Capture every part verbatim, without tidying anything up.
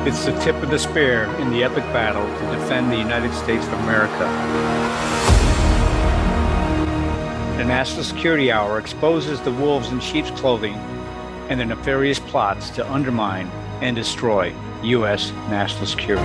It's the tip of the spear in the epic battle to defend the United States of America. The National Security Hour exposes the wolves in sheep's clothing and their nefarious plots to undermine and destroy U S national security.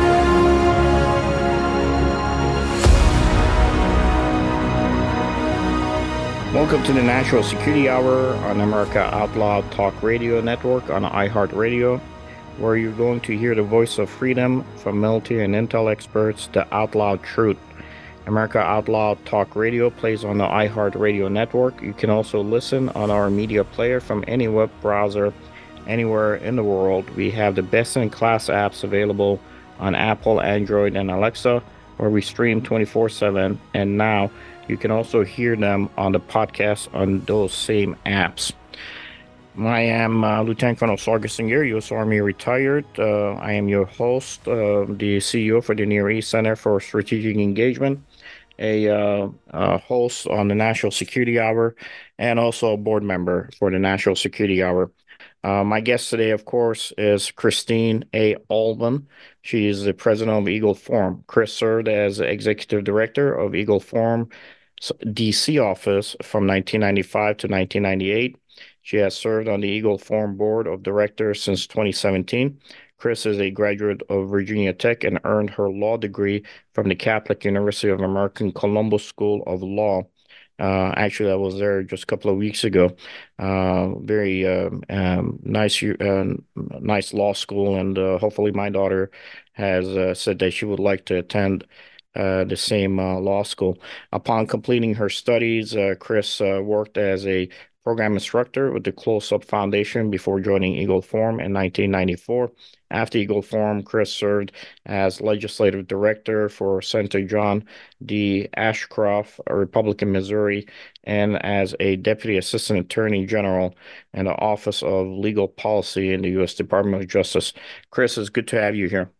Welcome to the National Security Hour on America Out Loud Talk Radio Network on iHeartRadio, where you're going to hear the voice of freedom from military and intel experts, the out loud truth. America Out Loud Talk Radio plays on the iHeartRadio network. You can also listen on our media player from any web browser anywhere in the world. We have the best-in-class apps available on Apple, Android, and Alexa, where we stream twenty-four seven, and now you can also hear them on the podcast on those same apps. I am uh, Lieutenant Colonel Sargis Singh, U S Army retired. Uh, I am your host, uh, the C E O for the Near East Center for Strategic Engagement, a, uh, a host on the National Security Hour, and also a board member for the National Security Hour. Uh, my guest today, of course, is Christine A. Alban. She is the president of Eagle Forum. Chris served as executive director of Eagle Forum D C office from nineteen ninety-five to nineteen ninety-eight. She has served on the Eagle Forum board of directors since twenty seventeen. Chris is a graduate of Virginia Tech and earned her law degree from the Catholic University of America Columbus School of Law. Uh, actually, I was there just a couple of weeks ago. Uh, very uh, um, nice, uh, nice law school, and uh, hopefully, my daughter has uh, said that she would like to attend uh, the same uh, law school. Upon completing her studies, uh, Chris uh, worked as a program instructor with the Close-Up Foundation before joining Eagle Forum in nineteen ninety-four. After Eagle Forum, Chris served as legislative director for Senator John D. Ashcroft, Republican, Missouri, and as a deputy assistant attorney general in the Office of Legal Policy in the U S Department of Justice. Chris, it's good to have you here.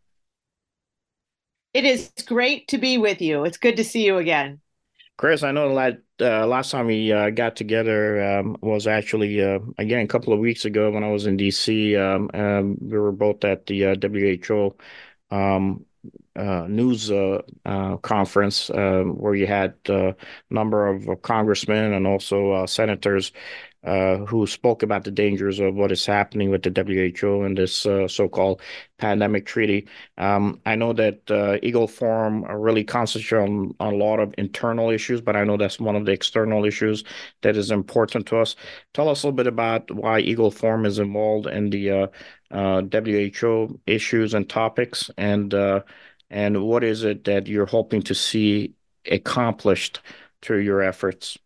It is great to be with you. It's good to see you again. Chris, I know that uh, last time we uh, got together um, was actually, uh, again, a couple of weeks ago when I was in D C. Um, um, we were both at the uh, W H O um, uh, news uh, uh, conference um, where you had uh, a number of uh, congressmen and also uh, senators uh, who spoke about the dangers of what is happening with the W H O and this uh, so-called pandemic treaty. Um, I know that uh, Eagle Forum really concentrates on, on a lot of internal issues, but I know that's one of the external issues that is important to us. Tell us a little bit about why Eagle Forum is involved in the uh, uh, W H O issues and topics, and uh, and what is it that you're hoping to see accomplished through your efforts?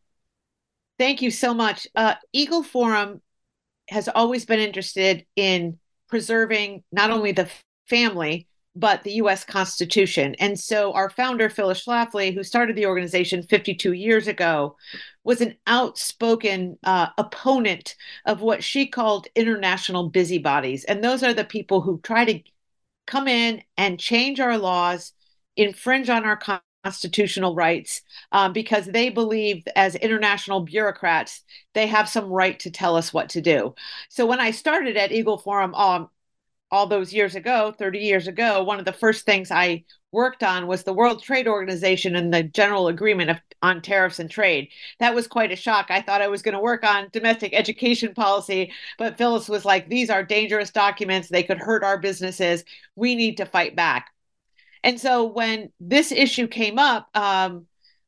Thank you so much. Uh, Eagle Forum has always been interested in preserving not only the family, but the U S Constitution. And so our founder, Phyllis Schlafly, who started the organization fifty-two years ago, was an outspoken uh, opponent of what she called international busybodies. And those are the people who try to come in and change our laws, infringe on our Constitution, constitutional rights, um, because they believe as international bureaucrats, they have some right to tell us what to do. So when I started at Eagle Forum um, all those years ago, thirty years ago, one of the first things I worked on was the World Trade Organization and the General Agreement of, on Tariffs and Trade. That was quite a shock. I thought I was going to work on domestic education policy, but Phyllis was like, these are dangerous documents. They could hurt our businesses. We need to fight back. And so when this issue came up, um,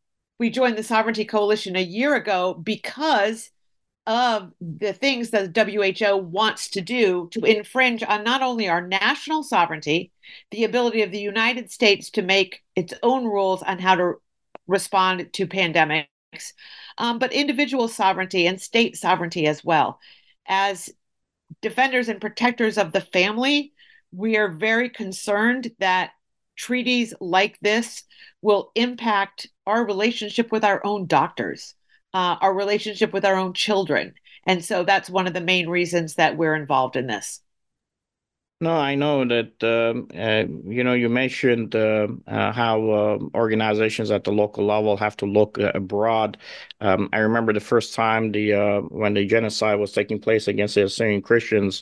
we joined the Sovereignty Coalition a year ago because of the things that the W H O wants to do to infringe on not only our national sovereignty, the ability of the United States to make its own rules on how to respond to pandemics, um, but individual sovereignty and state sovereignty as well. As defenders and protectors of the family, we are very concerned that treaties like this will impact our relationship with our own doctors, uh, our relationship with our own children. And so that's one of the main reasons that we're involved in this. No, I know that, um, uh, you know, you mentioned uh, uh, how uh, organizations at the local level have to look uh, abroad. Um, I remember the first time the uh, when the genocide was taking place against the Assyrian Christians,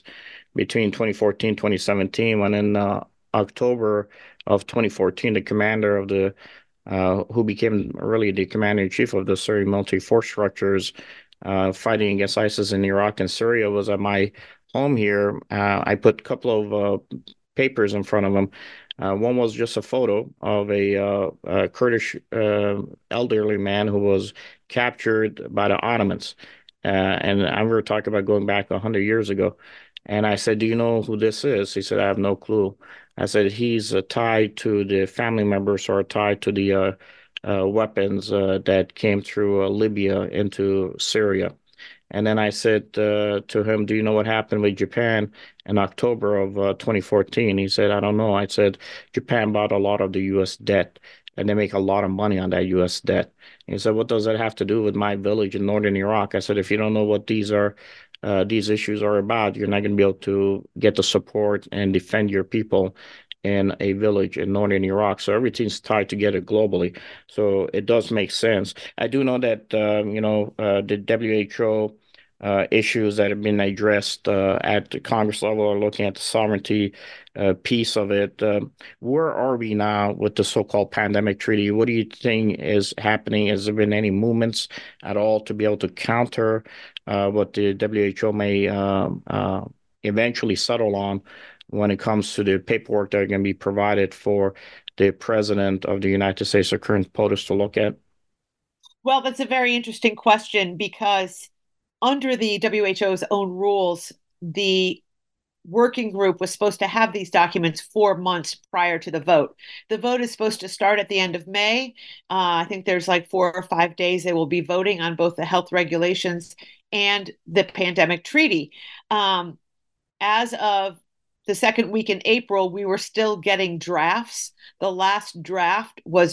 between twenty fourteen, twenty seventeen, when in uh, October of twenty fourteen, the commander of the uh, who became really the commander in chief of the Syrian military force structures uh, fighting against ISIS in Iraq and Syria was at my home here. Uh, I put a couple of uh, papers in front of him. Uh, one was just a photo of a, uh, a Kurdish uh, elderly man who was captured by the Ottomans. Uh, and I remember talking about going back one hundred years ago. And I said, "Do you know who this is?" He said, "I have no clue." I said, "He's uh, tied to the family members or tied to the uh, uh, weapons uh, that came through uh, Libya into Syria." And then I said uh, to him, "Do you know what happened with Japan in October of uh, twenty fourteen?" He said, "I don't know." I said, "Japan bought a lot of the U S debt, and they make a lot of money on that U S debt." And he said, "What does that have to do with my village in northern Iraq?" I said, "If you don't know what these are, uh, these issues are about, you're not going to be able to get the support and defend your people in a village in northern Iraq." So everything's tied together globally. So it does make sense. I do know that, um, you know, uh, the W H O uh, issues that have been addressed uh, at the Congress level are looking at the sovereignty uh, piece of it. Um, where are we now with the so-called pandemic treaty? What do you think is happening? Has there been any movements at all to be able to counter uh, what the W H O may um, uh, eventually settle on when it comes to the paperwork that are going to be provided for the president of the United States or current POTUS to look at? Well, that's a very interesting question because under the W H O's own rules, the working group was supposed to have these documents four months prior to the vote. The vote is supposed to start at the end of May. Uh, I think there's like four or five days they will be voting on both the health regulations and the pandemic treaty. Um, as of the second week in April, we were still getting drafts. The last draft was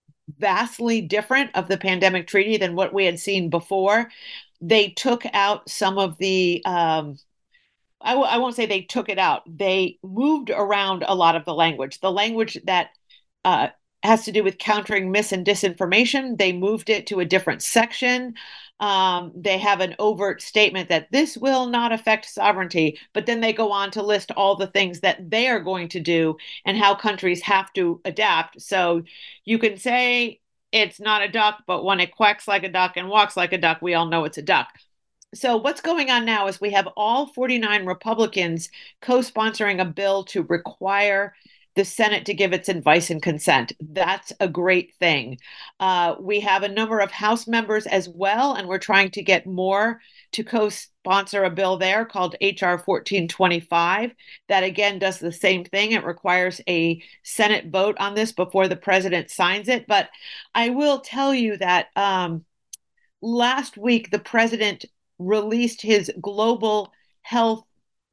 vastly different of the pandemic treaty than what we had seen before. They took out some of the um, I w- I won't say they took it out. They moved around a lot of the language. The language that uh, has to do with countering mis and disinformation, they moved it to a different section. Um, they have an overt statement that this will not affect sovereignty, but then they go on to list all the things that they are going to do and how countries have to adapt. So you can say it's not a duck, but when it quacks like a duck and walks like a duck, we all know it's a duck. So what's going on now is we have all forty-nine Republicans co-sponsoring a bill to require the Senate to give its advice and consent. That's a great thing. Uh, we have a number of House members as well, and we're trying to get more to co-sponsor a bill there called H R fourteen twenty-five. That again does the same thing. It requires a Senate vote on this before the president signs it. But I will tell you that um, last week the president released his global health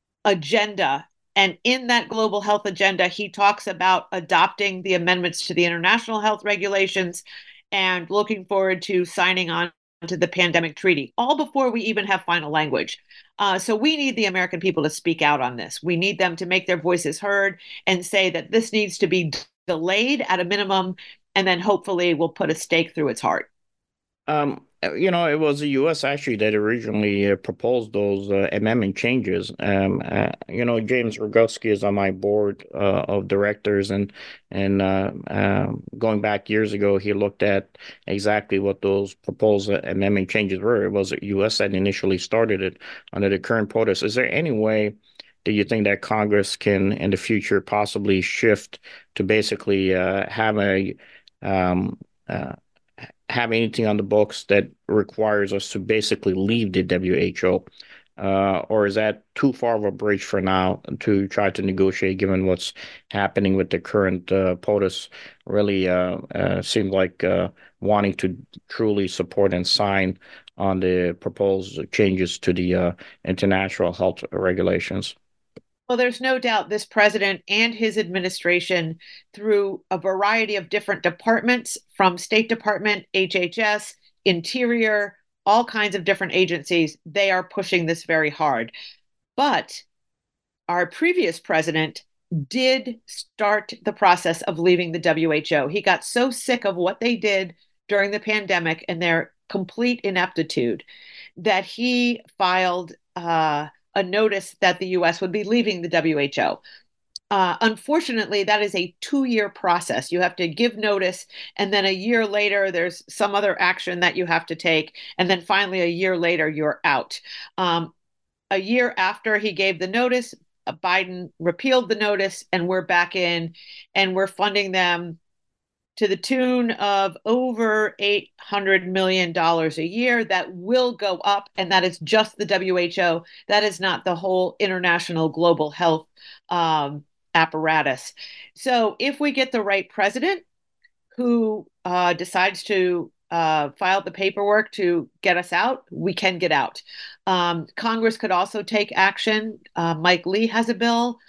agenda. And in that global health agenda, he talks about adopting the amendments to the international health regulations and looking forward to signing on to the pandemic treaty, all before we even have final language. Uh, so we need the American people to speak out on this. We need them to make their voices heard and say that this needs to be delayed at a minimum, and then hopefully we'll put a stake through its heart. Um, you know, it was the U S actually that originally uh, proposed those uh, amendment changes. Um, uh, you know, James Roguski is on my board uh, of directors, and and uh, uh, going back years ago, he looked at exactly what those proposed uh, amendment changes were. It was the U S that initially started it under the current POTUS. Is there any way that you think that Congress can, in the future, possibly shift to basically uh, have a um, uh, have anything on the books that requires us to basically leave the W H O? Uh, or is that too far of a bridge for now to try to negotiate, given what's happening with the current uh, POTUS really uh, uh, seemed like uh, wanting to truly support and sign on the proposed changes to the uh, international health regulations? Well, there's no doubt this president and his administration, through a variety of different departments from State Department, H H S, Interior, all kinds of different agencies, they are pushing this very hard. But our previous president did start the process of leaving the W H O. He got so sick of what they did during the pandemic and their complete ineptitude that he filed uh, a notice that the U S would be leaving the W H O. Uh, unfortunately, that is a two-year process. You have to give notice, and then a year later, there's some other action that you have to take, and then finally, a year later, you're out. Um, a year after he gave the notice, Biden repealed the notice, and we're back in, and we're funding them to the tune of over eight hundred million dollars a year. That will go up, and that is just the W H O. That is not the whole international global health um, apparatus. So if we get the right president who uh, decides to uh, file the paperwork to get us out, we can get out. Um, Congress could also take action. Uh, Mike Lee has a bill,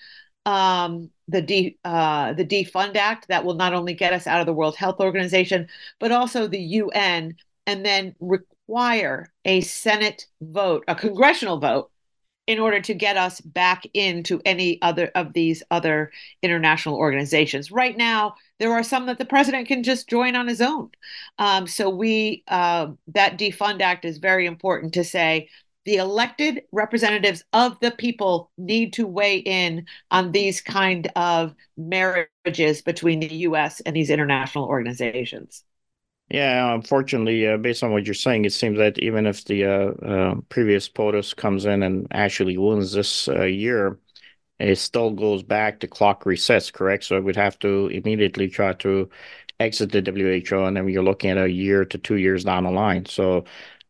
um, the D, uh, the Defund Act, that will not only get us out of the World Health Organization, but also the U N, and then require a Senate vote, a congressional vote, in order to get us back into any other of these other international organizations. Right now, there are some that the president can just join on his own. Um, so we uh, that Defund Act is very important to say the elected representatives of the people need to weigh in on these kind of marriages between the U S and these international organizations. Yeah, unfortunately, uh, based on what you're saying, it seems that even if the uh, uh, previous POTUS comes in and actually wins this uh, year, it still goes back to clock resets, correct? So it would have to immediately try to exit the W H O, and then you're looking at a year to two years down the line. So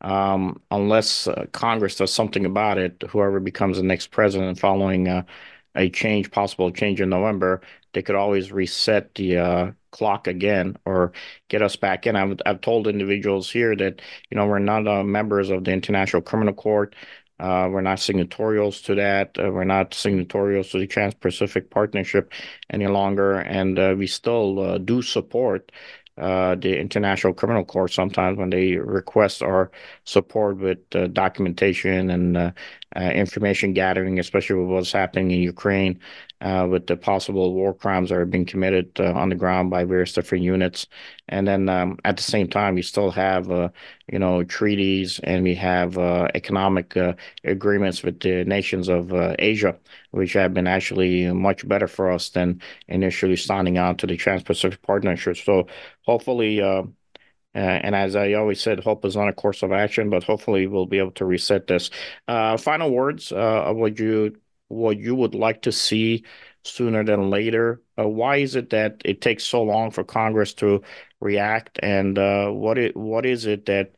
um, unless uh, Congress does something about it, whoever becomes the next president following uh, a change, possible change in November, they could always reset the uh, clock again or get us back in. I've, I've told individuals here that, you know, we're not uh, members of the International Criminal Court. Uh, we're not signatories to that. Uh, we're not signatories to the Trans-Pacific Partnership any longer. And uh, we still uh, do support uh, the International Criminal Court sometimes when they request our support with uh, documentation and uh, uh, information gathering, especially with what's happening in Ukraine, uh, with the possible war crimes that are being committed uh, on the ground by various different units. And then um, at the same time, we still have, uh, you know, treaties, and we have uh, economic uh, agreements with the nations of uh, Asia, which have been actually much better for us than initially signing on to the Trans-Pacific Partnership. So hopefully, uh, uh, and as I always said, hope is not a course of action, but hopefully we'll be able to reset this. Uh, final words, uh, what you what you would like to see sooner than later? Uh, why is it that it takes so long for Congress to react, and uh, what it what is it that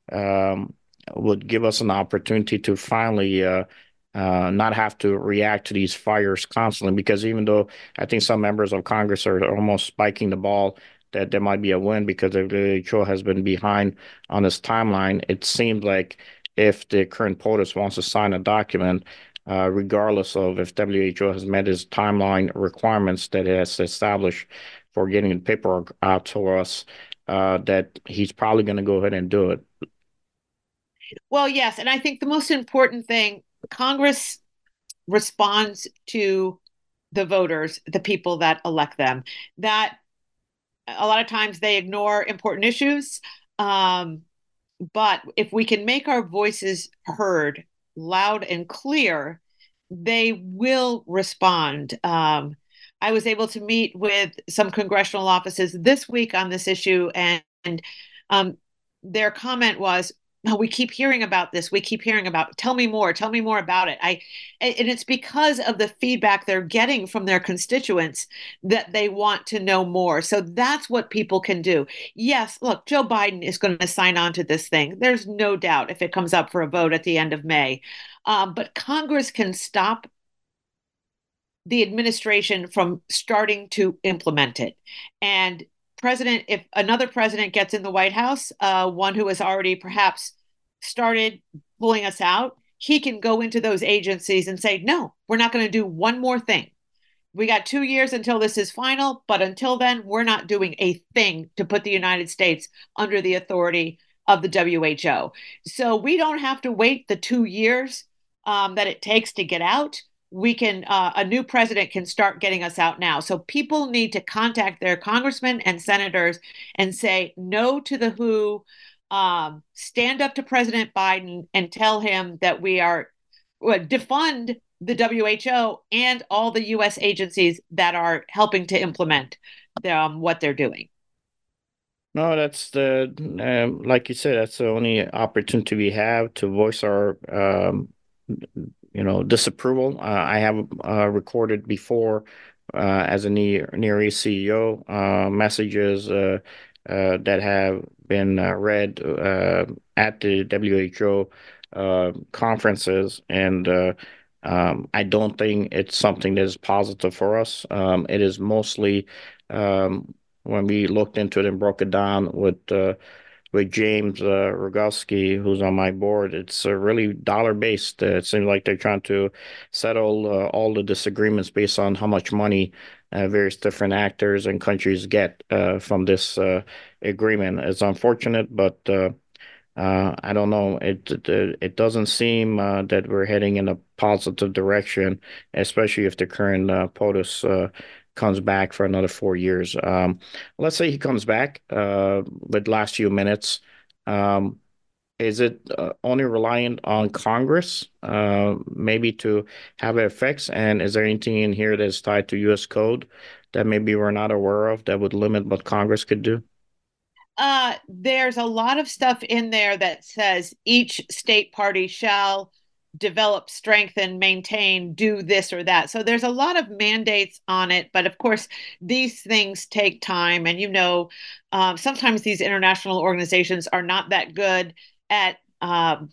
um, would give us an opportunity to finally uh, uh, not have to react to these fires constantly? Because even though I think some members of Congress are almost spiking the ball that there might be a win because the W H O has been behind on this timeline, it seems like if the current POTUS wants to sign a document, uh, regardless of if W H O has met its timeline requirements that it has established for getting the paperwork out to us, uh, that he's probably going to go ahead and do it. Well, yes. And I think the most important thing, Congress responds to the voters, the people that elect them. That a lot of times they ignore important issues. Um, but if we can make our voices heard loud and clear, they will respond. Um, I was able to meet with some congressional offices this week on this issue, and, and um, their comment was, "No, we keep hearing about this. We keep hearing about. Tell me more. Tell me more about it." I, and it's because of the feedback they're getting from their constituents that they want to know more. So that's what people can do. Yes, look, Joe Biden is going to sign on to this thing. There's no doubt if it comes up for a vote at the end of May. Um, but Congress can stop the administration from starting to implement it. And president, if another president gets in the White House, uh, one who has already perhaps started pulling us out, he can go into those agencies and say, no, we're not going to do one more thing. We got two years until this is final, but until then, we're not doing a thing to put the United States under the authority of the W H O. So we don't have to wait the two years um, that it takes to get out. We can, uh, a new president can start getting us out now. So people need to contact their congressmen and senators and say no to the W H O, um, stand up to President Biden and tell him that we are defund the W H O and all the U S agencies that are helping to implement um, what they're doing. No, that's the um, like you said, that's the only opportunity we have to voice our um, you know disapproval. Uh, I have uh, recorded before uh, as a near Near East C E O uh, messages uh, uh, that have been uh, read uh, at the W H O uh, conferences, and uh, um, I don't think it's something that is positive for us. Um, it is mostly um, when we looked into it and broke it down with uh, with James uh, Rogowski, who's on my board. It's uh, really dollar based. Uh, it seems like they're trying to settle uh, all the disagreements based on how much money uh, various different actors and countries get uh, from this uh, agreement. It's unfortunate, but uh, uh, I don't know. It it, it doesn't seem uh, that we're heading in a positive direction, especially if the current uh, POTUS uh, comes back for another four years. Um, let's say he comes back uh, with last few minutes. Um, is it uh, only reliant on Congress, uh, maybe to have effects? And is there anything in here that's tied to U S code that maybe we're not aware of that would limit what Congress could do? Uh, there's a lot of stuff in there that says each state party shall develop, strengthen, maintain, do this or that. So there's a lot of mandates on it. But of course, these things take time. And, you know, um, sometimes these international organizations are not that good at um,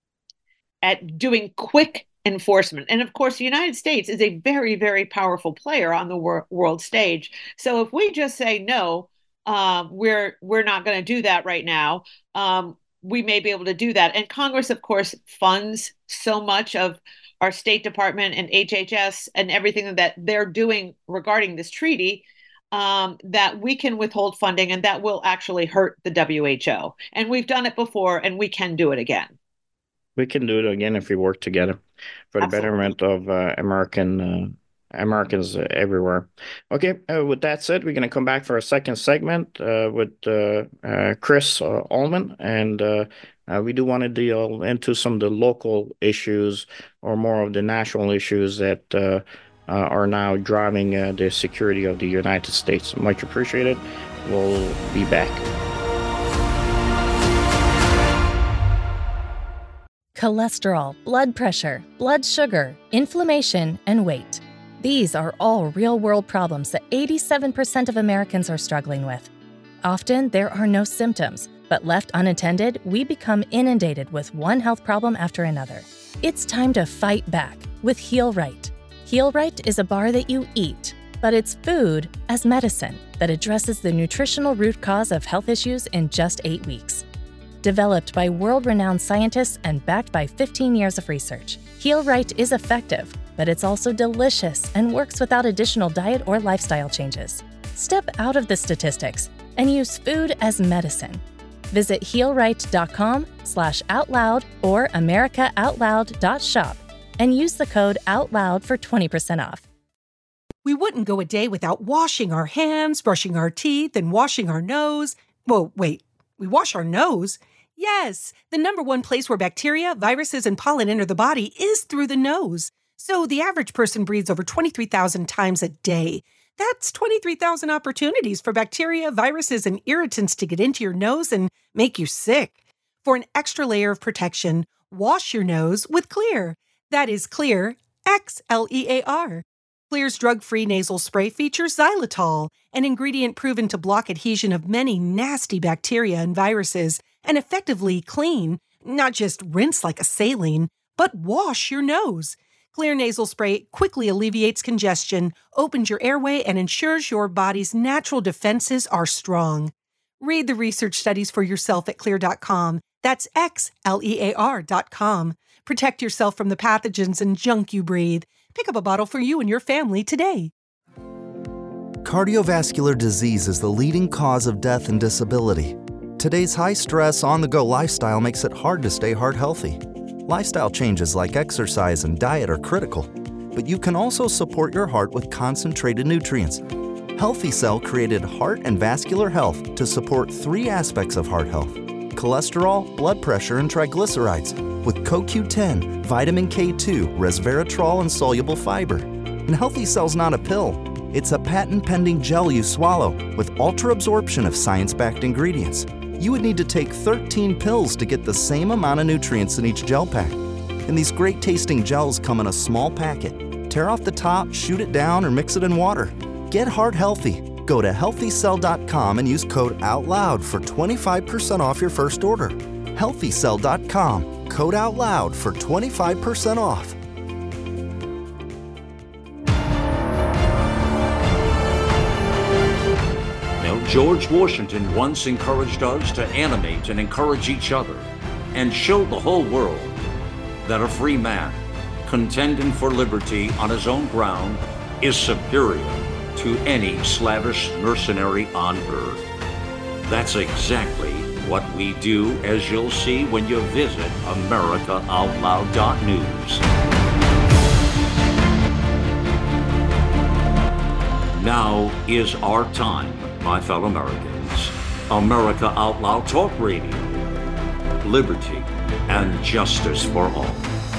at doing quick enforcement. And of course, the United States is a very, very powerful player on the wor- world stage. So if we just say no, um, we're we're not going to do that right now. Um, we may be able to do that. And Congress, of course, funds so much of our State Department and H H S and everything that they're doing regarding this treaty, um, that we can withhold funding, and that will actually hurt the W H O. And we've done it before, and we can do it again. We can do it again if we work together for the Absolutely. betterment of uh, American uh, Americans uh, everywhere. Okay, uh, with that said, we're going to come back for a second segment uh, with uh, uh, Chris uh, Ullman, and uh, uh, we do want to deal into some of the local issues or more of the national issues that uh, uh, are now driving uh, the security of the United States. Much appreciated. We'll be back. Cholesterol, blood pressure, blood sugar, inflammation, and weight. These are all real-world problems that eighty-seven percent of Americans are struggling with. Often, there are no symptoms, but left unattended, we become inundated with one health problem after another. It's time to fight back with Heal Right. Heal Right is a bar that you eat, but it's food as medicine that addresses the nutritional root cause of health issues in just eight weeks. Developed by world-renowned scientists and backed by fifteen years of research, Heal Right is effective, but it's also delicious and works without additional diet or lifestyle changes. Step out of the statistics and use food as medicine. Visit healright.com slash outloud or americaoutloud.shop and use the code OUTLOUD for twenty percent off. We wouldn't go a day without washing our hands, brushing our teeth, and washing our nose. Whoa, wait, we wash our nose? Yes, the number one place where bacteria, viruses, and pollen enter the body is through the nose. So the average person breathes over twenty-three thousand times a day. That's twenty-three thousand opportunities for bacteria, viruses, and irritants to get into your nose and make you sick. For an extra layer of protection, wash your nose with Xlear. That is Xlear, X L E A R. Xlear's drug-free nasal spray features xylitol, an ingredient proven to block adhesion of many nasty bacteria and viruses and effectively clean, not just rinse like a saline, but wash your nose. Xlear nasal spray quickly alleviates congestion, opens your airway, and ensures your body's natural defenses are strong. Read the research studies for yourself at xlear dot com. That's X L E A R dot com. Protect yourself from the pathogens and junk you breathe. Pick up a bottle for you and your family today. Cardiovascular disease is the leading cause of death and disability. Today's high-stress, on-the-go lifestyle makes it hard to stay heart healthy. Lifestyle changes like exercise and diet are critical, but you can also support your heart with concentrated nutrients. Healthy Cell created Heart and Vascular Health to support three aspects of heart health: cholesterol, blood pressure, and triglycerides with Co Q ten, vitamin K two, resveratrol, and soluble fiber. And Healthy Cell's not a pill. It's a patent-pending gel you swallow with ultra-absorption of science-backed ingredients. You would need to take thirteen pills to get the same amount of nutrients in each gel pack. And these great-tasting gels come in a small packet. Tear off the top, shoot it down, or mix it in water. Get heart healthy. Go to healthy cell dot com and use code OUTLOUD for twenty-five percent off your first order. healthy cell dot com, code OUTLOUD for twenty-five percent off. Now, George Washington once encouraged us to animate and encourage each other and show the whole world that a free man contending for liberty on his own ground is superior to any slavish mercenary on earth. That's exactly what we do, as you'll see when you visit America Out Loud dot news. Now is our time, my fellow Americans. America Out Loud Talk Radio. Liberty and justice for all.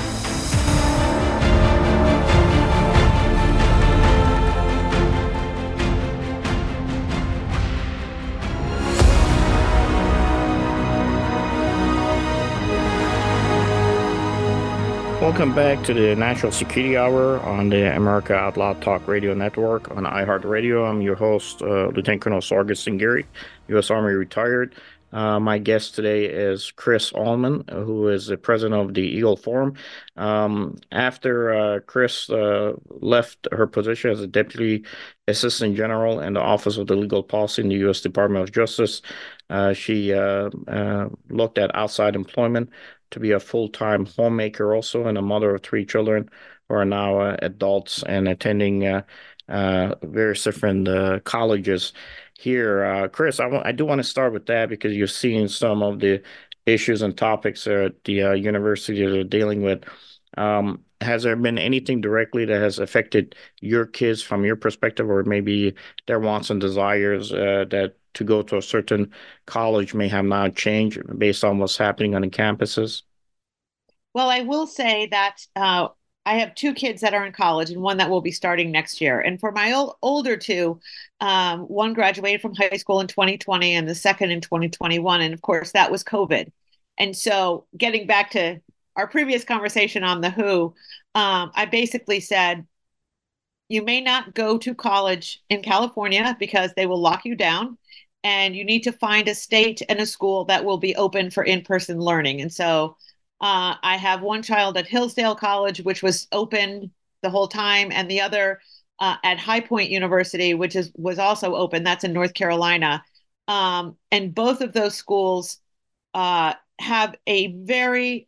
Welcome back to the National Security Hour on the America Out Loud Talk Radio Network on iHeartRadio. I'm your host, uh, Lieutenant Colonel Sargis Singiri, U S Army retired. Uh, my guest today is Chris Allman, who is the president of the Eagle Forum. Um, after uh, Chris uh, left her position as a Deputy Assistant General in the Office of the Legal Policy in the U S Department of Justice, uh, she uh, uh, looked at outside employment to be a full-time homemaker also, and a mother of three children who are now uh, adults and attending uh, uh, various different uh, colleges here. Uh, Chris, I, w- I do want to start with that because you're seeing some of the issues and topics at the uh, university that are dealing with. Um, has there been anything directly that has affected your kids from your perspective, or maybe their wants and desires uh, that to go to a certain college may have now changed based on what's happening on the campuses? Well, I will say that uh, I have two kids that are in college and one that will be starting next year. And for my old, older two, um, one graduated from high school in twenty twenty and the second in twenty twenty-one. And of course, that was COVID. And so getting back to our previous conversation on the W H O, um, I basically said, you may not go to college in California because they will lock you down. And you need to find a state and a school that will be open for in-person learning. And so uh, I have one child at Hillsdale College, which was open the whole time, and the other uh, at High Point University, which is was also open. That's in North Carolina. Um, and both of those schools uh, have a very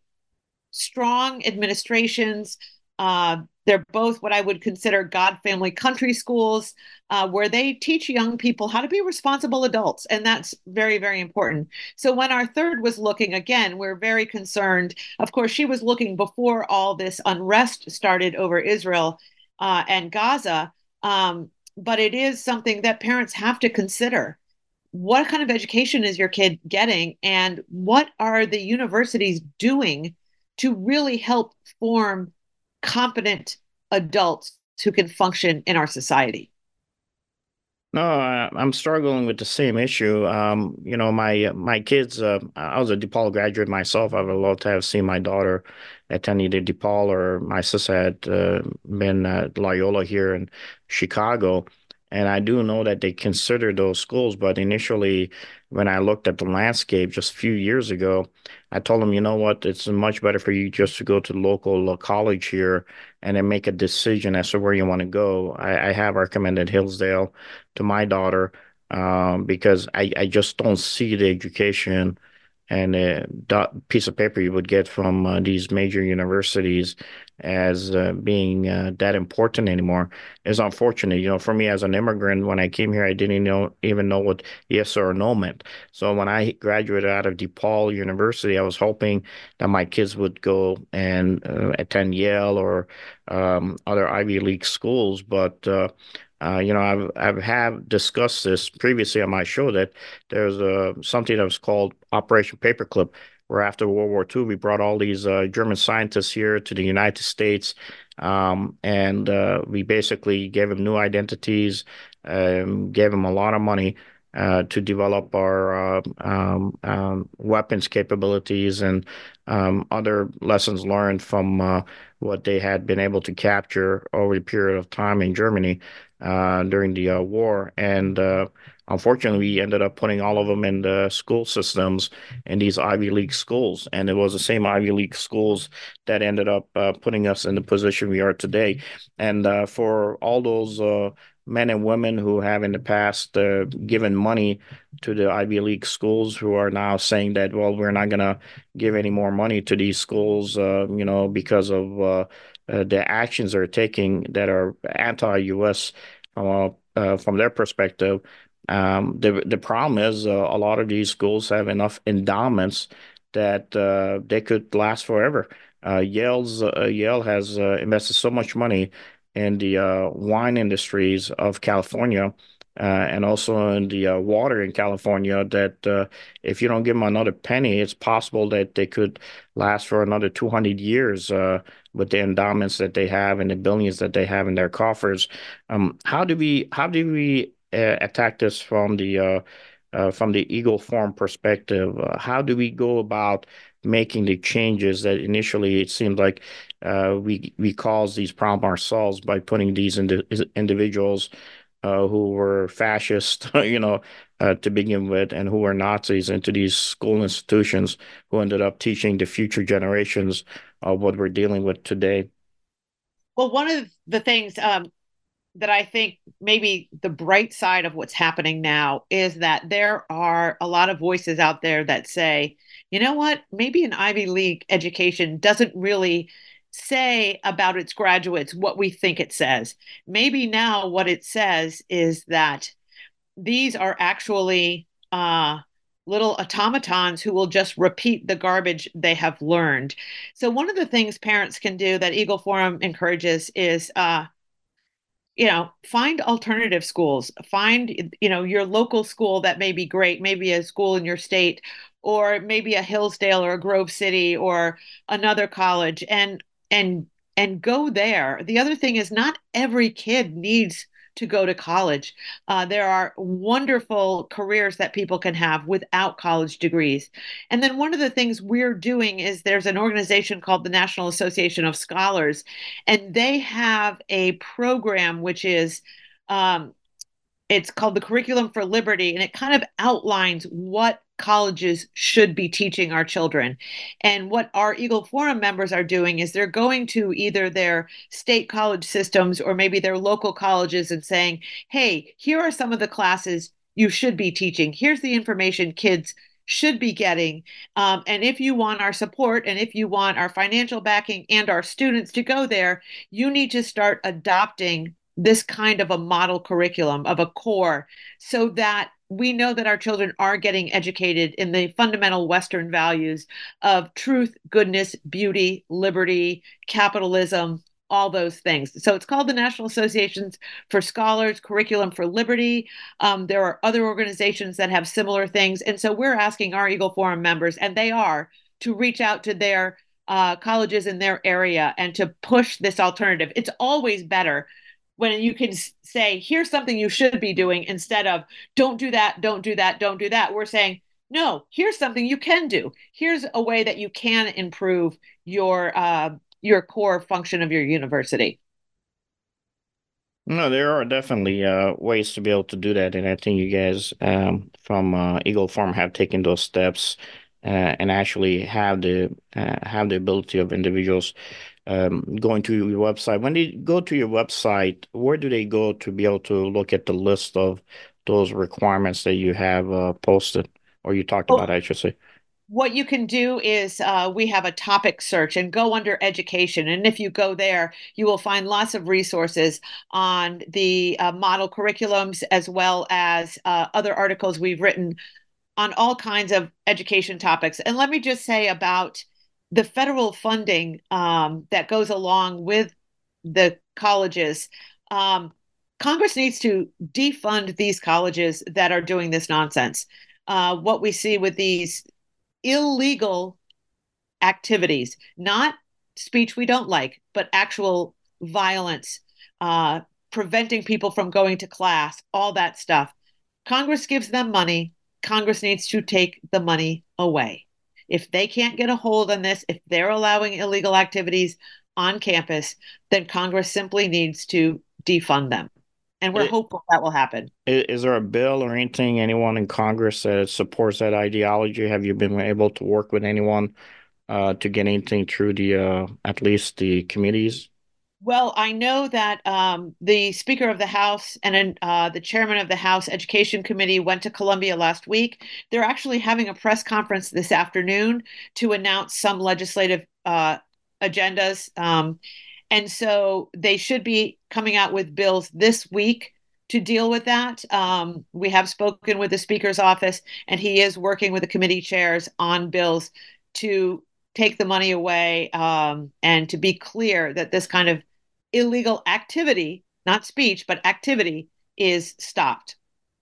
strong administrations. Uh, they're both what I would consider God, family, country schools, uh, where they teach young people how to be responsible adults. And that's very, very important. So when our third was looking, again, we're very concerned. Of course, she was looking before all this unrest started over Israel uh, and Gaza. Um, but it is something that parents have to consider. What kind of education is your kid getting? And what are the universities doing to really help form competent adults who can function in our society? No, I, I'm struggling with the same issue. Um, you know, my my kids. Uh, I was a DePaul graduate myself. I would love to have seen my daughter attend either DePaul, or my sister had uh, been at Loyola here in Chicago. And I do know that they consider those schools, but initially, when I looked at the landscape just a few years ago, I told them, you know what, it's much better for you just to go to the local college here and then make a decision as to where you want to go. I, I have recommended Hillsdale to my daughter um, because I, I just don't see the education and a dot piece of paper you would get from uh, these major universities as uh, being uh, that important anymore. Is unfortunate. You know, for me as an immigrant, when I came here, I didn't know even know what yes or no meant. So when I graduated out of DePaul University, I was hoping that my kids would go and uh, attend Yale or um, other Ivy League schools. But uh, Uh, you know, I've I've have discussed this previously on my show that there's uh, something that was called Operation Paperclip, where after World War Two, we brought all these uh, German scientists here to the United States, um, and uh, we basically gave them new identities, um, gave them a lot of money uh, to develop our uh, um, um, weapons capabilities and um, other lessons learned from uh, what they had been able to capture over the period of time in Germany uh, during the uh, war. And uh, unfortunately, we ended up putting all of them in the school systems in these Ivy League schools. And it was the same Ivy League schools that ended up uh, putting us in the position we are today. And uh, for all those uh, men and women who have in the past uh, given money to the Ivy League schools who are now saying that, well, we're not going to give any more money to these schools, uh, you know, because of uh, uh, the actions they're taking that are anti-U S from uh, uh, from their perspective. Um, the the problem is uh, a lot of these schools have enough endowments that uh, they could last forever. Uh, Yale's uh, Yale has uh, invested so much money in the uh, wine industries of California, uh, and also in the uh, water in California, that uh, if you don't give them another penny, it's possible that they could last for another two hundred years uh, with the endowments that they have and the billions that they have in their coffers. Um, how do we how do we uh, attack this from the uh, uh, from the Eagle Forum perspective? Uh, how do we go about making the changes that initially it seemed like uh, we we caused these problems ourselves by putting these indi individuals uh, who were fascist, you know, uh, to begin with, and who were Nazis into these school institutions, who ended up teaching the future generations of what we're dealing with today. Well, one of the things um, that I think maybe the bright side of what's happening now is that there are a lot of voices out there that say, you know what, maybe an Ivy League education doesn't really say about its graduates what we think it says. Maybe now what it says is that these are actually uh, little automatons who will just repeat the garbage they have learned. So one of the things parents can do that Eagle Forum encourages is uh, you know, find alternative schools, find, you know, your local school that may be great, maybe a school in your state, or maybe a Hillsdale or a Grove City or another college, and and and go there. The other thing is not every kid needs to go to college. Uh, there are wonderful careers that people can have without college degrees. And then one of the things we're doing is there's an organization called the National Association of Scholars, and they have a program which is um, it's called the Curriculum for Liberty, and it kind of outlines what colleges should be teaching our children. And what our Eagle Forum members are doing is they're going to either their state college systems or maybe their local colleges and saying, hey, here are some of the classes you should be teaching. Here's the information kids should be getting. Um, and if you want our support and if you want our financial backing and our students to go there, you need to start adopting this kind of a model curriculum of a core so that we know that our children are getting educated in the fundamental Western values of truth, goodness, beauty, liberty, capitalism, all those things. So it's called the National Associations for Scholars, Curriculum for Liberty. Um, there are other organizations that have similar things. And so we're asking our Eagle Forum members, and they are, to reach out to their uh, colleges in their area and to push this alternative. It's always better when you can say, here's something you should be doing, instead of don't do that, don't do that, don't do that. We're saying, no, here's something you can do. Here's a way that you can improve your uh, your core function of your university. No, there are definitely uh, ways to be able to do that, and I think you guys um, from uh, Eagle Forum have taken those steps uh, and actually have the uh, have the ability of individuals um, going to your website. When they go to your website, where do they go to be able to look at the list of those requirements that you have uh, posted or you talked Oh. about, I should say? What you can do is uh, we have a topic search and go under education. And if you go there, you will find lots of resources on the uh, model curriculums, as well as uh, other articles we've written on all kinds of education topics. And let me just say about the federal funding um, that goes along with the colleges. Um, Congress needs to defund these colleges that are doing this nonsense. Uh, what we see with these illegal activities, not speech we don't like, but actual violence, uh, preventing people from going to class, all that stuff. Congress gives them money. Congress needs to take the money away. If they can't get a hold on this, if they're allowing illegal activities on campus, then Congress simply needs to defund them. And we're It, hopeful that will happen. is there a bill or anything, anyone in Congress that supports that ideology? Have you been able to work with anyone uh, to get anything through the, uh, at least the committees? Well, I know that um, the Speaker of the House and uh, the Chairman of the House Education Committee went to Columbia last week. They're actually having a press conference this afternoon to announce some legislative uh, agendas. Um, and so they should be coming out with bills this week to deal with that. Um, we have spoken with the Speaker's office, and he is working with the committee chairs on bills to take the money away um, and to be clear that this kind of illegal activity, not speech, but activity, is stopped.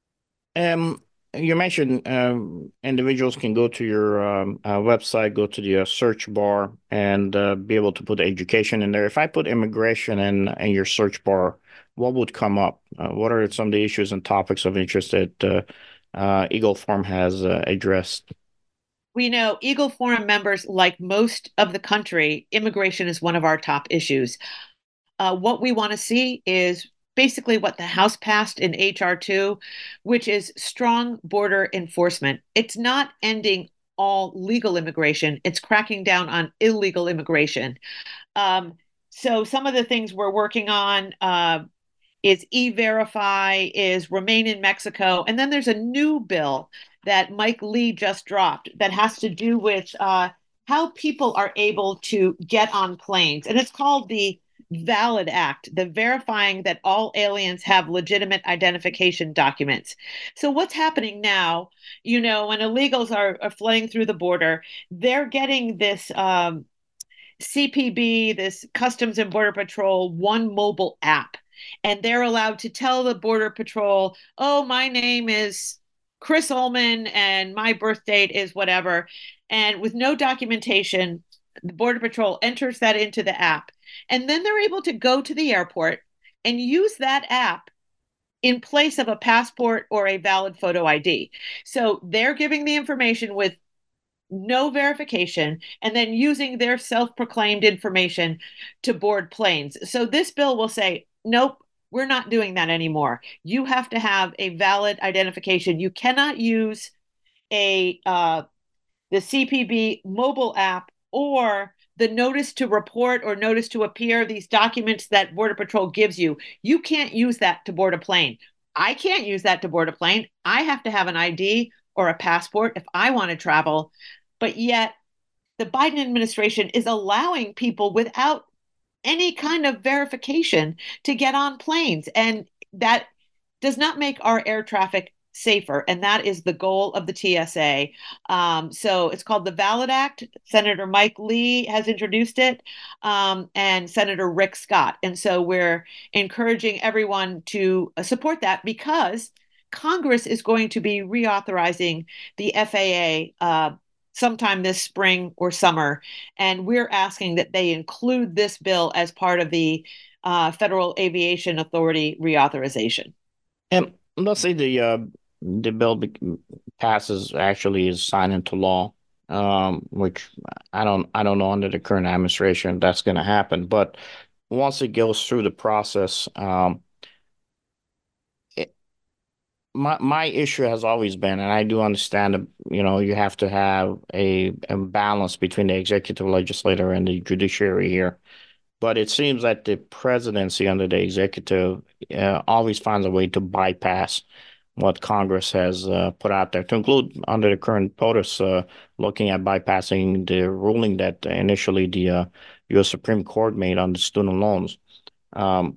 Um, you mentioned um, individuals can go to your um, uh, website, go to the uh, search bar, and uh, be able to put education in there. If I put immigration in, in your search bar, what would come up? Uh, what are some of the issues and topics of interest that uh, uh, Eagle Forum has uh, addressed? We know Eagle Forum members, like most of the country, immigration is one of our top issues. Uh, what we want to see is basically what the House passed in H R two, which is strong border enforcement. It's not ending all legal immigration, it's cracking down on illegal immigration. Um, so some of the things we're working on uh, is E-Verify, is Remain in Mexico. And then there's a new bill that Mike Lee just dropped that has to do with uh, how people are able to get on planes. And it's called the VALID Act, the verifying that all aliens have legitimate identification documents. So what's happening now, you know, when illegals are, are flooding through the border, they're getting this um, C P B, this Customs and Border Patrol One Mobile app. And they're allowed to tell the Border Patrol, oh, my name is Chris Ullman and my birth date is whatever. And with no documentation, the Border Patrol enters that into the app. And then they're able to go to the airport and use that app in place of a passport or a valid photo I D. So they're giving the information with no verification and then using their self-proclaimed information to board planes. So this bill will say, nope, we're not doing that anymore. You have to have a valid identification. You cannot use a uh, the C P B mobile app or the notice to report or notice to appear, these documents that Border Patrol gives you. You can't use that to board a plane. I can't use that to board a plane. I have to have an I D or a passport if I want to travel. But yet the Biden administration is allowing people without any kind of verification to get on planes. And that does not make our air traffic safer. And that is the goal of the T S A. Um, so it's called the VALID Act. Senator Mike Lee has introduced it, um, and Senator Rick Scott. And so we're encouraging everyone to support that because Congress is going to be reauthorizing the F A A uh, sometime this spring or summer. And we're asking that they include this bill as part of the uh, Federal Aviation Authority reauthorization. And let's say the uh, the bill passes, actually is signed into law, um, which I don't I don't know under the current administration that's going to happen. But once it goes through the process, um, it, my my issue has always been, and I do understand that, you know, you have to have a, a balance between the executive, legislature, and the judiciary here. But it seems that the presidency under the executive uh, always finds a way to bypass what Congress has uh, put out there, to include under the current POTUS, uh, looking at bypassing the ruling that initially the uh, U S Supreme Court made on the student loans. Um,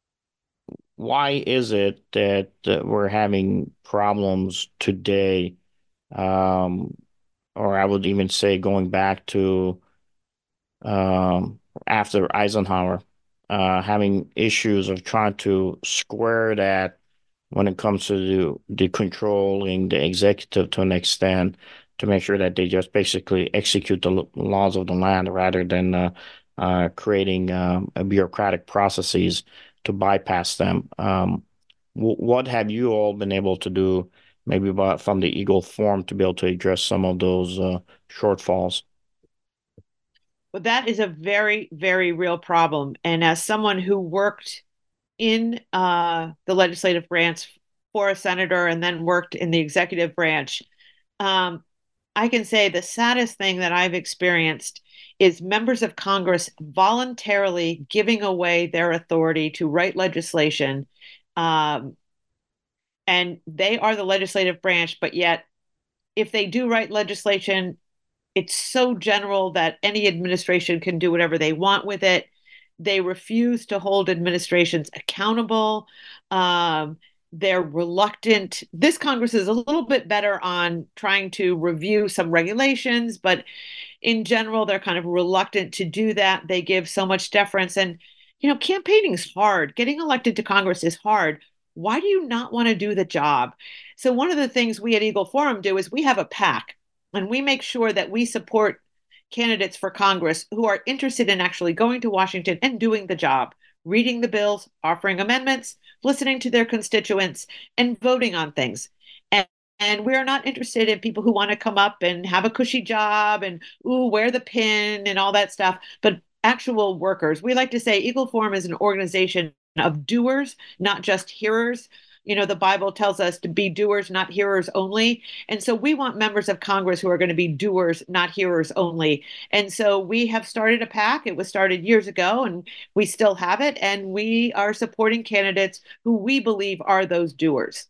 why is it that uh, we're having problems today, um, or I would even say going back to um, after Eisenhower, uh, having issues of trying to square that when it comes to the, the controlling the executive to an extent, to make sure that they just basically execute the laws of the land rather than uh, uh, creating uh, a bureaucratic processes to bypass them. Um, w- what have you all been able to do, maybe about, from the Eagle Forum, to be able to address some of those uh, shortfalls? Well, that is a very, very real problem. And as someone who worked in uh, the legislative branch for a senator and then worked in the executive branch, um, I can say the saddest thing that I've experienced is members of Congress voluntarily giving away their authority to write legislation. Um, and they are the legislative branch, but yet if they do write legislation, it's so general that any administration can do whatever they want with it. They refuse to hold administrations accountable. Um, they're reluctant. This Congress is a little bit better on trying to review some regulations, but in general, they're kind of reluctant to do that. They give so much deference. And, you know, campaigning is hard. Getting elected to Congress is hard. Why do you not want to do the job? So one of the things we at Eagle Forum do is we have a PAC, and we make sure that we support candidates for Congress who are interested in actually going to Washington and doing the job, reading the bills, offering amendments, listening to their constituents, and voting on things. And, and we're not interested in people who want to come up and have a cushy job and, ooh, wear the pin and all that stuff, but actual workers. We like to say Eagle Forum is an organization of doers, not just hearers. You know, the Bible tells us to be doers, not hearers only. And so we want members of Congress who are going to be doers, not hearers only. And so we have started a PAC. It was started years ago, and we still have it. And we are supporting candidates who we believe are those doers.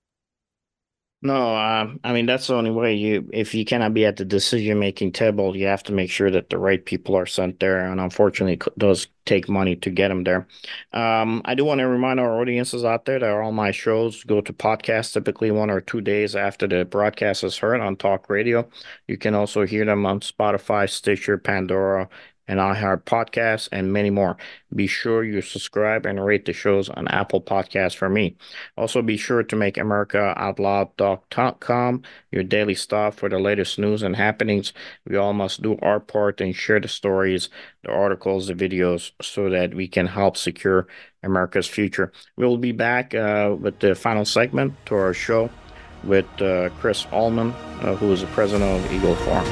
No, uh, I mean, that's the only way. You, if you cannot be at the decision-making table, you have to make sure that the right people are sent there, and unfortunately, it does take money to get them there. Um, I do want to remind our audiences out there that all my shows go to podcast typically one or two days after the broadcast is heard on Talk Radio. You can also hear them on Spotify, Stitcher, Pandora, and iHeart Podcasts, and many more. Be sure you subscribe and rate the shows on Apple Podcasts for me. Also, be sure to make America Out Loud dot com your daily stop for the latest news and happenings. We all must do our part and share the stories, the articles, the videos, so that we can help secure America's future. We'll be back uh, with the final segment to our show with uh, Chris Allman, uh, who is the president of Eagle Forum.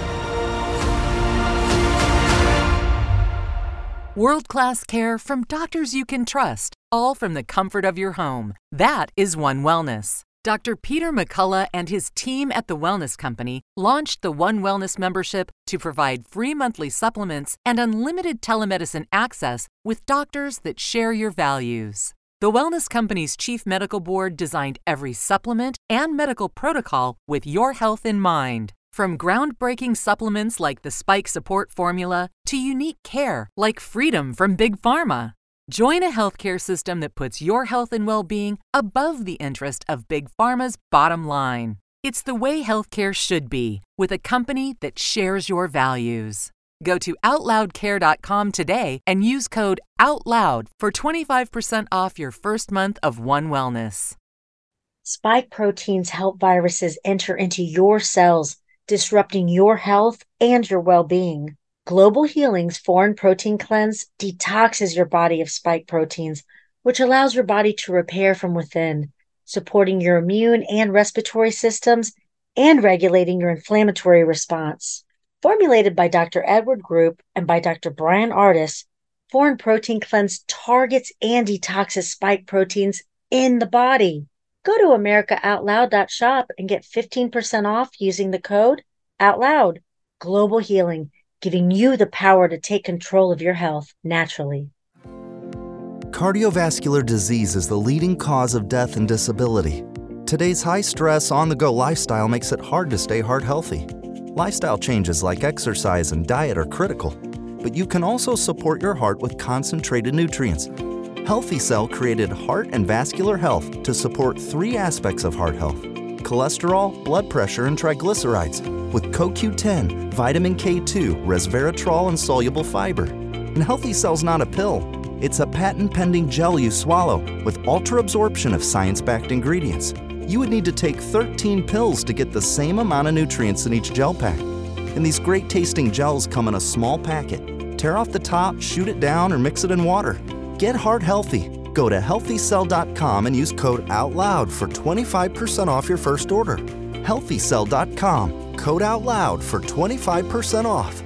World-class care from doctors you can trust, all from the comfort of your home. That is One Wellness. Doctor Peter McCullough and his team at The Wellness Company launched the One Wellness membership to provide free monthly supplements and unlimited telemedicine access with doctors that share your values. The Wellness Company's Chief Medical Board designed every supplement and medical protocol with your health in mind. From groundbreaking supplements like the Spike Support Formula to unique care like Freedom from Big Pharma. Join a healthcare system that puts your health and well-being above the interest of Big Pharma's bottom line. It's the way healthcare should be, with a company that shares your values. Go to out loud care dot com today and use code OUTLOUD for twenty-five percent off your first month of One Wellness. Spike proteins help viruses enter into your cells, disrupting your health and your well-being. Global Healing's Foreign Protein Cleanse detoxes your body of spike proteins, which allows your body to repair from within, supporting your immune and respiratory systems and regulating your inflammatory response. Formulated by Doctor Edward Group and by Doctor Brian Ardis, Foreign Protein Cleanse targets and detoxes spike proteins in the body. Go to America Out Loud dot shop and get fifteen percent off using the code OUTLOUD. Global Healing, giving you the power to take control of your health naturally. Cardiovascular disease is the leading cause of death and disability. Today's high-stress, on-the-go lifestyle makes it hard to stay heart healthy. Lifestyle changes like exercise and diet are critical, but you can also support your heart with concentrated nutrients. Healthy Cell created Heart and Vascular Health to support three aspects of heart health: cholesterol, blood pressure, and triglycerides, with C O Q ten, vitamin K two, resveratrol, and soluble fiber. And Healthy Cell's not a pill. It's a patent-pending gel you swallow with ultra-absorption of science-backed ingredients. You would need to take thirteen pills to get the same amount of nutrients in each gel pack. And these great-tasting gels come in a small packet. Tear off the top, shoot it down, or mix it in water. Get heart healthy. Go to healthy cell dot com and use code OUTLOUD for twenty-five percent off your first order. healthy cell dot com, code OUTLOUD for twenty-five percent off.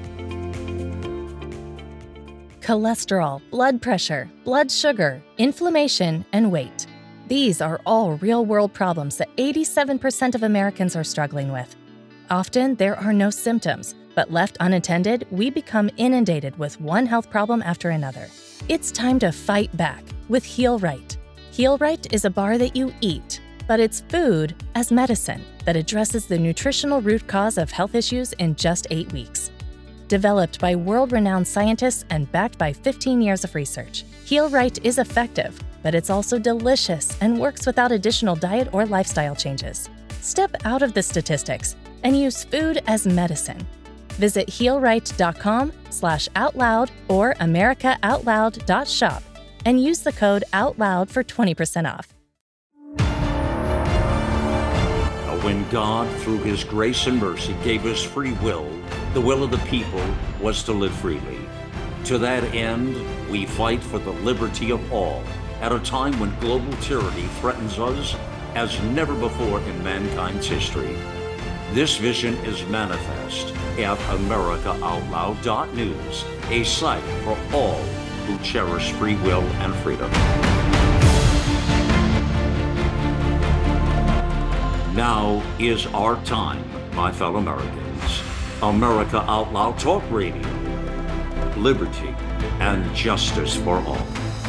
Cholesterol, blood pressure, blood sugar, inflammation, and weight. These are all real-world problems that eighty-seven percent of Americans are struggling with. Often, there are no symptoms, but left unattended, we become inundated with one health problem after another. It's time to fight back with Heal Right. Heal Right is a bar that you eat, but it's food as medicine that addresses the nutritional root cause of health issues in just eight weeks. Developed by world-renowned scientists and backed by fifteen years of research, Heal Right is effective, but it's also delicious and works without additional diet or lifestyle changes. Step out of the statistics and use food as medicine. Visit heal right dot com slash out loud or america out loud dot shop and use the code OUTLOUD for twenty percent off. When God, through His grace and mercy, gave us free will, the will of the people was to live freely. To that end, we fight for the liberty of all at a time when global tyranny threatens us as never before in mankind's history. This vision is manifest at america out loud dot news, a site for all who cherish free will and freedom. Now is our time, my fellow Americans. America Out Loud Talk Radio. Liberty and justice for all.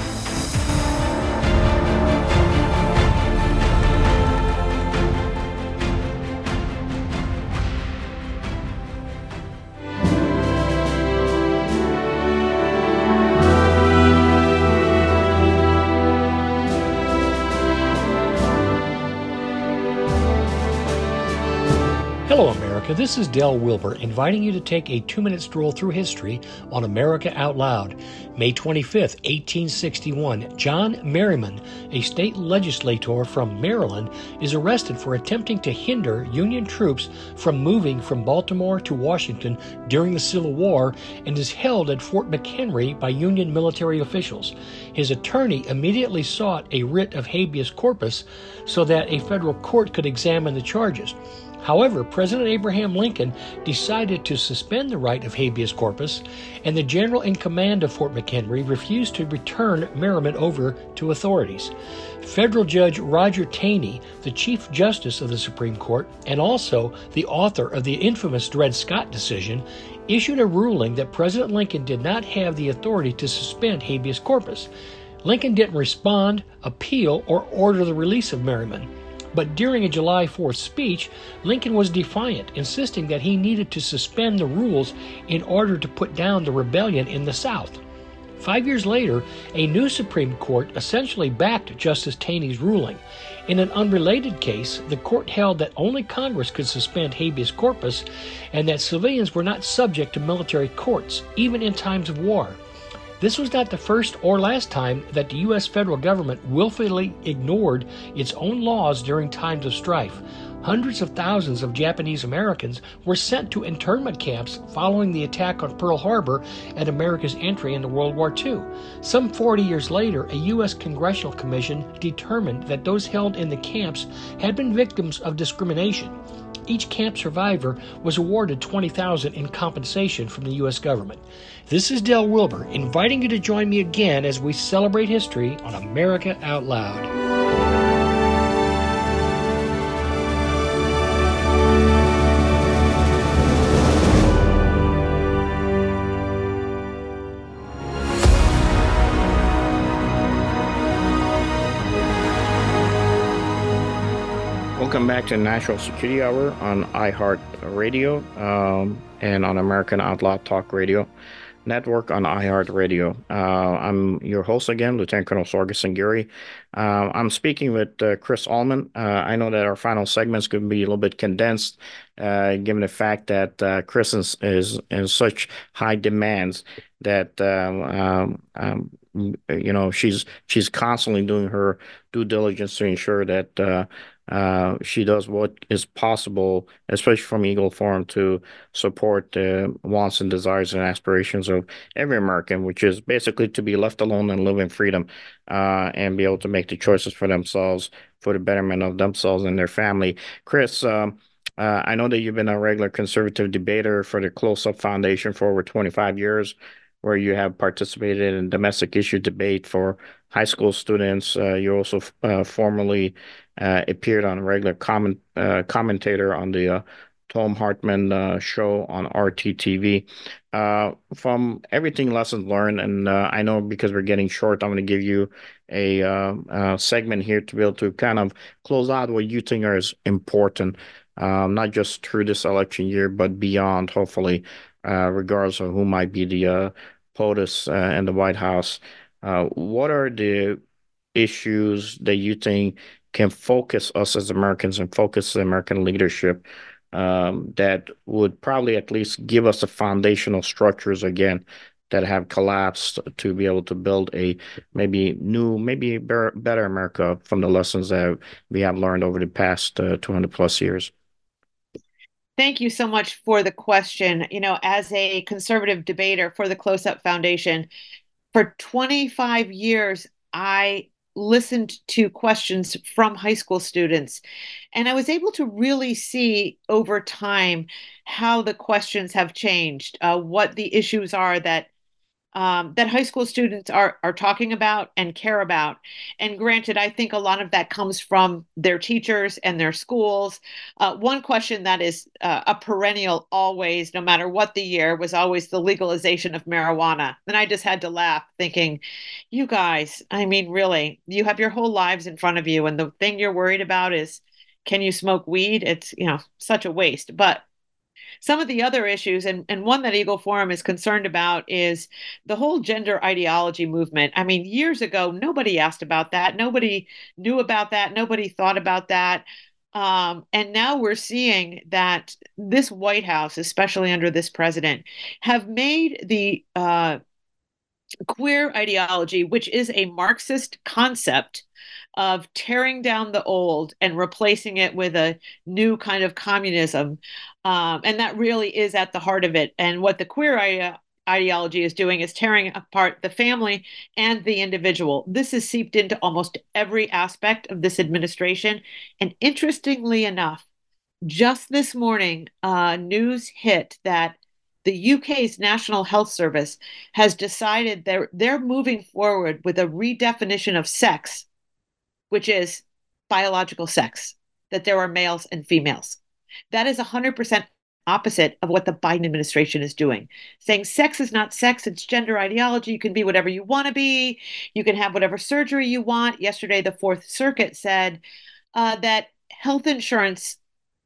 Hello, America. This is Del Wilbur, inviting you to take a two-minute stroll through history on America Out Loud. May twenty-fifth, eighteen sixty-one, John Merriman, a state legislator from Maryland, is arrested for attempting to hinder Union troops from moving from Baltimore to Washington during the Civil War and is held at Fort McHenry by Union military officials. His attorney immediately sought a writ of habeas corpus so that a federal court could examine the charges. However, President Abraham Lincoln decided to suspend the right of habeas corpus, and the general in command of Fort McHenry refused to return Merriman over to authorities. Federal Judge Roger Taney, the Chief Justice of the Supreme Court, and also the author of the infamous Dred Scott decision, issued a ruling that President Lincoln did not have the authority to suspend habeas corpus. Lincoln didn't respond, appeal, or order the release of Merriman. But during a July fourth speech, Lincoln was defiant, insisting that he needed to suspend the rules in order to put down the rebellion in the South. Five years later, a new Supreme Court essentially backed Justice Taney's ruling. In an unrelated case, the court held that only Congress could suspend habeas corpus and that civilians were not subject to military courts, even in times of war. This was not the first or last time that the U S federal government willfully ignored its own laws during times of strife. Hundreds of thousands of Japanese Americans were sent to internment camps following the attack on Pearl Harbor and America's entry into World War Two. Some forty years later, a U S Congressional Commission determined that those held in the camps had been victims of discrimination. Each camp survivor was awarded twenty thousand dollars in compensation from the U S government. This is Del Wilbur, inviting you to join me again as we celebrate history on America Out Loud. Welcome back to National Security Hour on iHeart Radio um, and on American Outlaw Talk Radio. Network on iHeartRadio. Uh, I'm your host again, Lieutenant Colonel Sorgus Sangiri. Uh, I'm speaking with uh, Chris Allman. Uh, I know that our final segment's going to be a little bit condensed, uh, given the fact that uh, Chris is, is in such high demands that um, um, um, you know she's she's constantly doing her due diligence to ensure that uh, uh, she does what is possible, especially from Eagle Forum, to support the wants and desires and aspirations of every American, which is basically to be left alone and live in freedom, uh, and be able to make the choices for themselves, for the betterment of themselves and their family. Chris, um, uh, I know that you've been a regular conservative debater for the Close Up Foundation for over twenty-five years, where you have participated in domestic issue debate for high school students. Uh, you also uh, formerly uh, appeared on a regular comment uh, commentator on the uh, Tom Hartman uh, show on R T T V. Uh, from everything lessons learned, and uh, I know because we're getting short, I'm going to give you a uh, uh, segment here to be able to kind of close out what you think is important, um, not just through this election year, but beyond, hopefully, uh, regardless of who might be the uh, POTUS uh, and the White House. Uh, what are the issues that you think can focus us as Americans and focus the American leadership, um, that would probably at least give us the foundational structures again that have collapsed to be able to build a maybe new, maybe better, better America from the lessons that we have learned over the past uh, two hundred plus years? Thank you so much for the question. You know, as a conservative debater for the Close Up Foundation, for twenty-five years, I listened to questions from high school students, and I was able to really see over time how the questions have changed, uh, what the issues are that um, that high school students are are talking about and care about. And granted, I think a lot of that comes from their teachers and their schools. Uh, one question that is uh, a perennial, always, no matter what the year, was always the legalization of marijuana. And I just had to laugh, thinking, you guys, I mean, really, you have your whole lives in front of you, and the thing you're worried about is, can you smoke weed? It's, you know, such a waste. But some of the other issues, and, and one that Eagle Forum is concerned about, is the whole gender ideology movement. I mean, years ago, nobody asked about that. Nobody knew about that. Nobody thought about that. Um, and now we're seeing that this White House, especially under this president, have made the uh, queer ideology, which is a Marxist concept of tearing down the old and replacing it with a new kind of communism. Um, and that really is at the heart of it. And what the queer ide- ideology is doing is tearing apart the family and the individual. This is seeped into almost every aspect of this administration. And interestingly enough, just this morning, uh, news hit that the U K's National Health Service has decided they're, they're moving forward with a redefinition of sex, which is biological sex, that there are males and females. That is one hundred percent opposite of what the Biden administration is doing, saying sex is not sex, it's gender ideology. You can be whatever you want to be. You can have whatever surgery you want. Yesterday, the Fourth Circuit said uh, that health insurance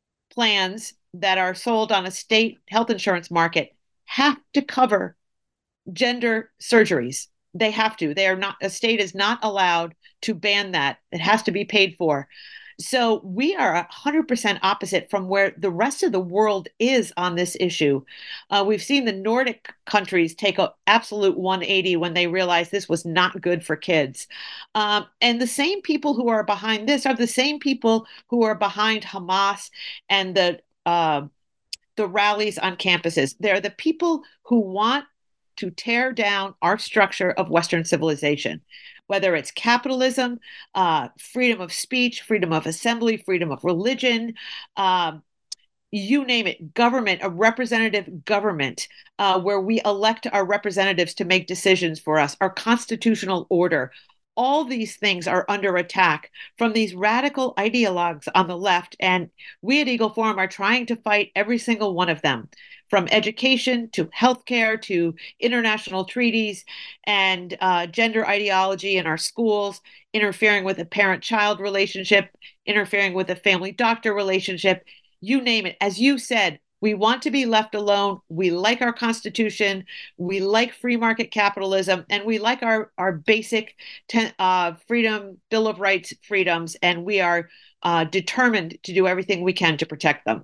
plans that are sold on a state health insurance market have to cover gender surgeries. They have to. They are not, a state is not allowed to ban that. It has to be paid for. So we are one hundred percent opposite from where the rest of the world is on this issue. Uh, we've seen the Nordic countries take an absolute one eighty when they realized this was not good for kids. Um, and the same people who are behind this are the same people who are behind Hamas and the uh, the rallies on campuses. They're the people who want to tear down our structure of Western civilization, whether it's capitalism, uh, freedom of speech, freedom of assembly, freedom of religion, um, you name it, government, a representative government uh, where we elect our representatives to make decisions for us, our constitutional order. All these things are under attack from these radical ideologues on the left. And we at Eagle Forum are trying to fight every single one of them, from education to healthcare to international treaties and uh, gender ideology in our schools, interfering with a parent-child relationship, interfering with a family-doctor relationship, you name it. As you said, We want to be left alone. We like our Constitution. We like free market capitalism, and we like our our basic ten, uh, freedom, Bill of Rights freedoms, and we are uh, determined to do everything we can to protect them.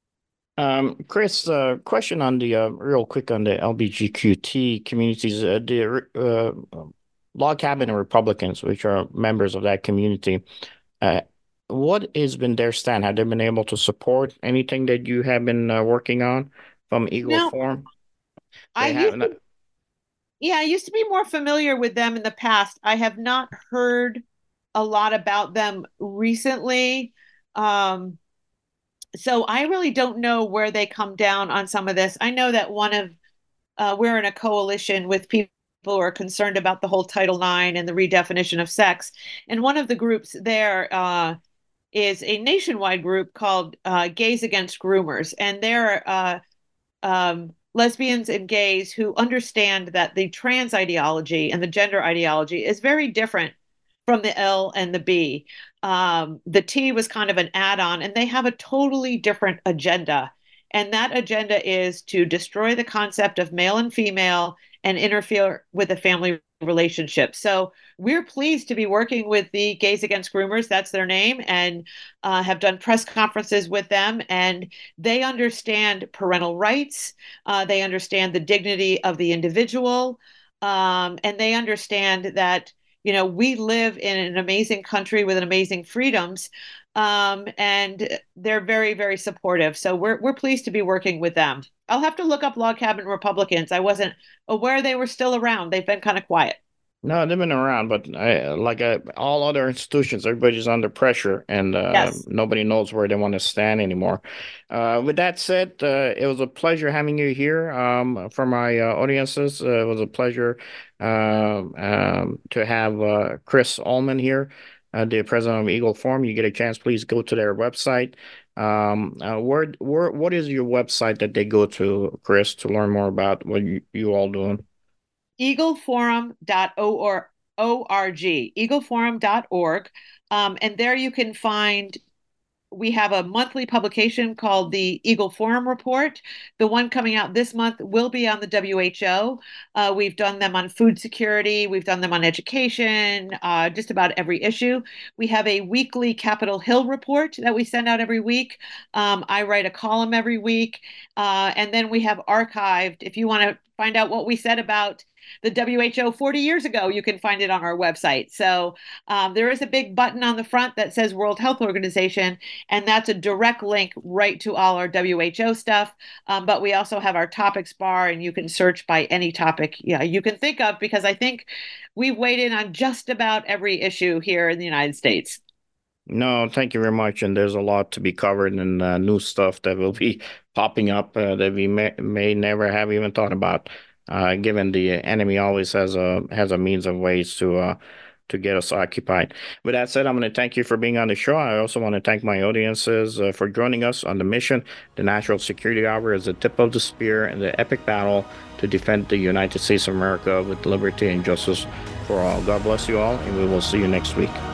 Um, Chris, uh, question on the uh, real quick on the L G B T Q communities. Uh, the uh, Log Cabin Republicans, which are members of that community, uh, what has been their stand? Have they been able to support anything that you have been uh, working on from Eagle No, Forum? I They used haven't. to, yeah, I used to be more familiar with them in the past. I have not heard a lot about them recently. Um, so I really don't know where they come down on some of this. I know that one of uh, we're in a coalition with people who are concerned about the whole Title nine and the redefinition of sex, and one of the groups there uh, is a nationwide group called uh, Gays Against Groomers, and they're uh, um, lesbians and gays who understand that the trans ideology and the gender ideology is very different from the L and the B. Um, the T was kind of an add-on, and they have a totally different agenda. And that agenda is to destroy the concept of male and female and interfere with the family relationship. So we're pleased to be working with the Gays Against Groomers, that's their name, and uh, have done press conferences with them. And they understand parental rights. Uh, they understand the dignity of the individual. Um, and they understand that, you know, we live in an amazing country with an amazing freedoms. Um, and they're very, very supportive. So we're we're pleased to be working with them. I'll have to look up Log Cabin Republicans. I wasn't aware they were still around. They've been kind of quiet. No, they've been around, but I, like uh, all other institutions, everybody's under pressure, and uh, Yes. nobody knows where they want to stand anymore. Uh, with that said, uh, it was a pleasure having you here. Um, for my uh, audiences, uh, it was a pleasure um, um, to have uh, Chris Ullman here, uh, the president of Eagle Forum. You get a chance, please go to their website. Um, uh, where, where, what is your website that they go to, Chris, to learn more about what you, you all doing? eagle forum dot org, eagle forum dot org. Um, and there you can find, we have a monthly publication called the Eagle Forum Report. The one coming out this month will be on the W H O. Uh, we've done them on food security. We've done them on education, uh, just about every issue. We have a weekly Capitol Hill report that we send out every week. Um, I write a column every week. Uh, and then we have archived, if you want to find out what we said about the W H O forty years ago, you can find it on our website. So um, there is a big button on the front that says World Health Organization, and that's a direct link right to all our W H O stuff. Um, but we also have our topics bar, and you can search by any topic yeah, you can think of, because I think we've weighed in on just about every issue here in the United States. No, thank you very much. And there's a lot to be covered, and uh, new stuff that will be popping up uh, that we may, may never have even thought about. Uh, given the enemy always has a has a means of ways to uh, to get us occupied. With that said, I'm going to thank you for being on the show. I also want to thank my audiences uh, for joining us on the mission. The National Security Hour is the tip of the spear in the epic battle to defend the United States of America with liberty and justice for all. God bless you all, and we will see you next week.